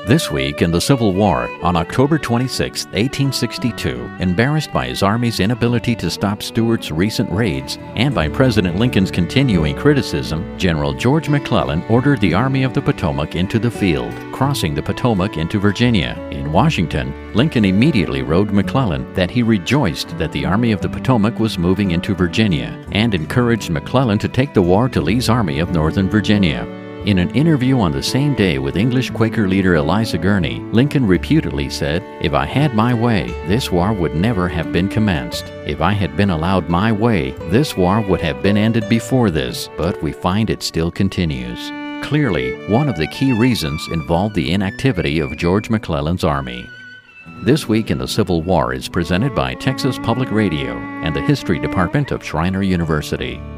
This week in the Civil War, on October 26, 1862, embarrassed by his army's inability to stop Stuart's recent raids and by President Lincoln's continuing criticism, General George McClellan ordered the Army of the Potomac into the field, crossing the Potomac into Virginia. In Washington, Lincoln immediately wrote McClellan that he rejoiced that the Army of the Potomac was moving into Virginia and encouraged McClellan to take the war to Lee's Army of Northern Virginia. In an interview on the same day with English Quaker leader Eliza Gurney, Lincoln reputedly said, "If I had my way, this war would never have been commenced. If I had been allowed my way, this war would have been ended before this, but we find it still continues." Clearly, one of the key reasons involved the inactivity of George McClellan's army. This Week in the Civil War is presented by Texas Public Radio and the History Department of Schreiner University.